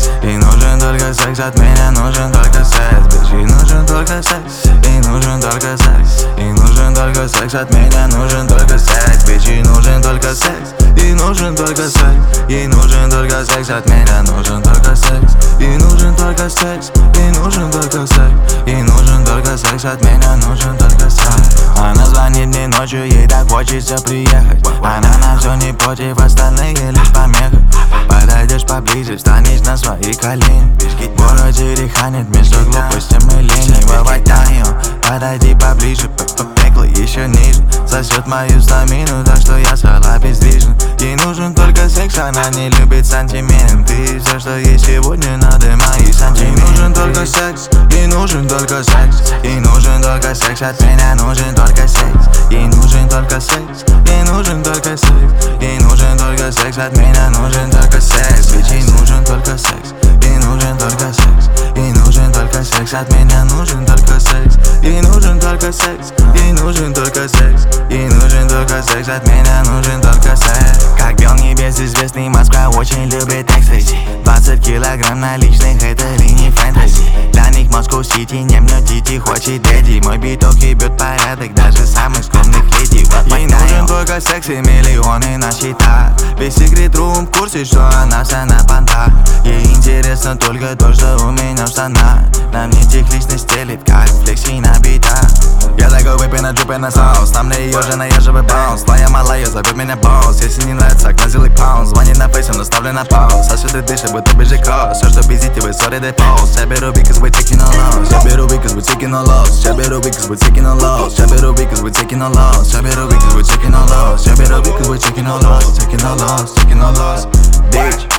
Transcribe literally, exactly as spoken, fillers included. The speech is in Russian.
Ей нужен только секс, от меня нужен только секс. Bitch, ей нужен только секс, ей нужен только секс. Ей нужен только секс, от меня нужен только секс. Bitch, ей нужен только секс, ей нужен только секс. Ей нужен только секс, от меня нужен только секс. Ей нужен только секс, ей нужен только секс. Ей нужен только секс, от меня нужен только секс. Она звонит мне ночью, ей так хочется приехать. Она на все не против, остальные лишь помеха. Подойдешь поближе, встанешь на свои колени. В городе реханет между глупостью и ленью. Ватаю, подойди поближе, пекло еще ниже. Сосет мою стамину, так что я стала бездвижна. Ей нужен только секс, она не любит сантименты. И все, что есть сегодня, надо мои сантименты. Ей нужен только секс, ей нужен только секс. Ей нужен только секс, от меня нужен только секс. Ей нужен только секс, ей нужен только секс. Ей нужен только секс, от меня нужен только секс. Ведь ей нужен только секс, ей нужен только секс. Ей нужен только секс, от меня нужен только секс. Ей нужен только секс, ей нужен только секс. Ей нужен только секс, от меня нужен только секс. Как бел небезызвестный, Москва очень любит экстази. Двадцать килограмм наличных, это ли не фэнтези? Для них Москва-Сити не мнет Дити, хочет Дэдди. Мой биток ебет порядок даже самых скромных леди. Ей нужен только секс и миллионы на счетах. Весь секрет рум в курсе, что она вся на понтах. Ей интересно только то, что у меня в штанах. На мне технично стелит, как флекси на битах. Я такой выпей на джупе на соус. На мне ее жена, я живой баунс. Твоя малая зовет меня босс. Если не нравится, окна сделай паунс. Звонит на фейс, но ставлю на пауз. Сосет и дышит, будто бежит кросс. Все, что безите, вы sorry, they pose. Я беру бик, cause we taking no loss. Я беру бик, cause we taking no loss. Я беру бик, cause we taking no loss. Я беру бик, cause we taking no loss. Я беру бик, cause we taking no loss. Я беру бик, cause we taking no loss. Taking no loss, taking no loss, bitch.